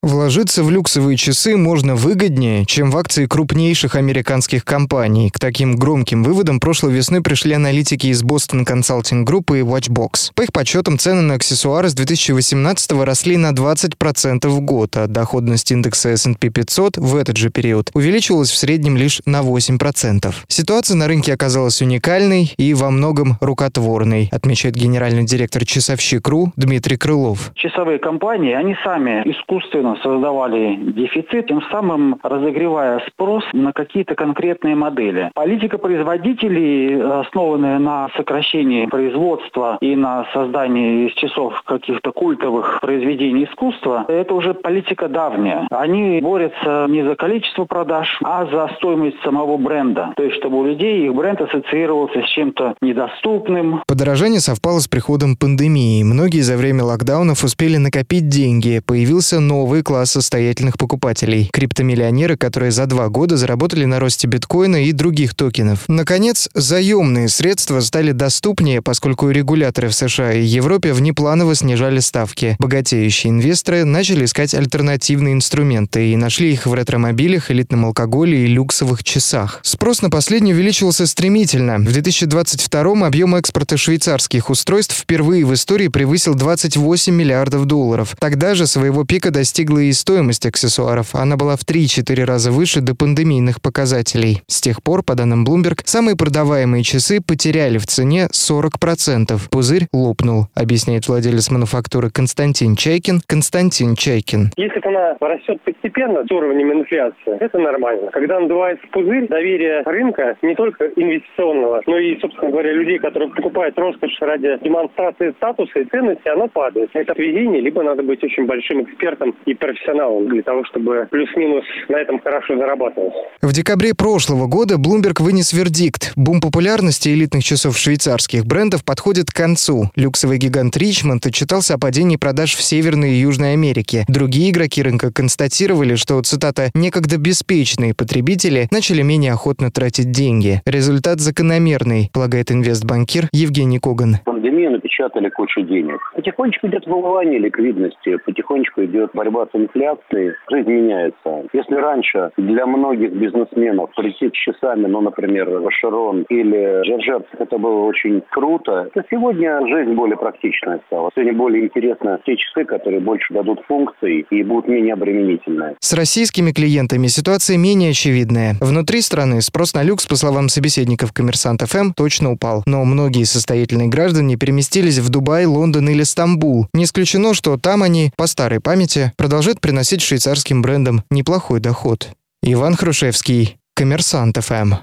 Вложиться в люксовые часы можно выгоднее, чем в акции крупнейших американских компаний. К таким громким выводам прошлой весной пришли аналитики из Boston Consulting Group и Watchbox. По их подсчетам, цены на аксессуары с 2018-го росли на 20% в год, а доходность индекса S&P 500 в этот же период увеличивалась в среднем лишь на 8%. Ситуация на рынке оказалась уникальной и во многом рукотворной, отмечает генеральный директор Часовщик.ру Дмитрий Крылов. Часовые компании, они сами искусственно создавали дефицит, тем самым разогревая спрос на какие-то конкретные модели. Политика производителей, основанная на сокращении производства и на создании из часов каких-то культовых произведений искусства, это уже политика давняя. Они борются не за количество продаж, а за стоимость самого бренда. То есть, чтобы у людей их бренд ассоциировался с чем-то недоступным. Подорожание совпало с приходом пандемии. Многие за время локдаунов успели накопить деньги. Появился новый класс состоятельных покупателей – криптомиллионеры, которые за 2 года заработали на росте биткоина и других токенов. Наконец, заемные средства стали доступнее, поскольку регуляторы в США и Европе внепланово снижали ставки. Богатеющие инвесторы начали искать альтернативные инструменты и нашли их в ретромобилях, элитном алкоголе и люксовых часах. Спрос на последние увеличился стремительно. В 2022-м объем экспорта швейцарских устройств впервые в истории превысил $28 миллиардов. Тогда же своего пика достигла и стоимость аксессуаров. Она была в 3-4 раза выше до пандемийных показателей. С тех пор, по данным Bloomberg, самые продаваемые часы потеряли в цене 40%. Пузырь лопнул, объясняет владелец мануфактуры Константин Чайкин. Константин Чайкин. Если она растет постепенно с уровнем инфляции, это нормально. Когда надувается пузырь, доверие рынка не только инвестиционного, но и, собственно говоря, людей, которые покупают роскошь ради демонстрации статуса и ценности, оно падает. Это везение, либо надо быть очень большим экспертом и профессионалом для того, чтобы плюс-минус на этом хорошо зарабатывать. В декабре прошлого года Bloomberg вынес вердикт. Бум популярности элитных часов швейцарских брендов подходит к концу. Люксовый гигант Richemont отчитался о падении продаж в Северной и Южной Америке. Другие игроки рынка констатировали, что, цитата, «некогда беспечные потребители начали менее охотно тратить деньги». Результат закономерный, полагает инвестбанкир Евгений Коган. Пандемию напечатали кучу денег. Потихонечку идет вымывание ликвидности, потихонечку идет борьба с инфляцией. Жизнь меняется. Если раньше для многих бизнесменов прийти с часами, например, в Эшерон или Джорджерс, это было очень круто, то сегодня жизнь более практичная стала. Сегодня более интересны те часы, которые больше дадут функций и будут менее обременительные. С российскими клиентами ситуация менее очевидная. Внутри страны спрос на люкс, по словам собеседников Коммерсант ФМ, точно упал. Но многие состоятельные граждане переместились в Дубай, Лондон или Стамбул. Не исключено, что там они, по старой памяти, продолжают приносить швейцарским брендам неплохой доход. Иван Хрушевский, Коммерсант ФМ.